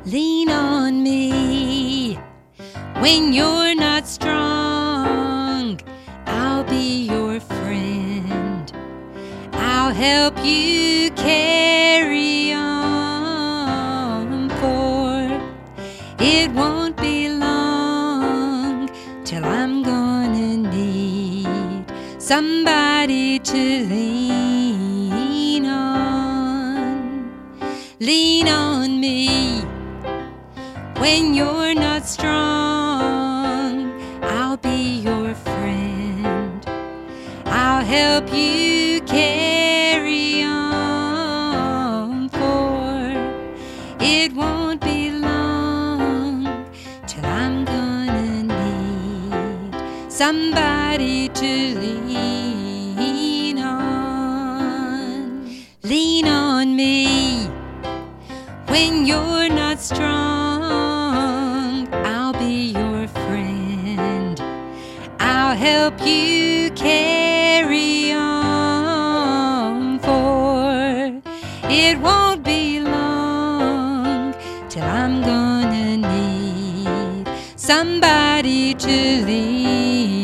Lean on me when you're not strong. I'll be your friend. I'll help you carry on, for it won't be long till I'm gonna need somebody to lean on. Lean on me when you're not strong. I'll be your friend. I'll help you carry on, for it won't be long till I'm gonna need somebody to lean on. Lean on me when you're not strong. I'll be your friend. I'll help you carry on, for it won't be long till I'm gonna need somebody to lean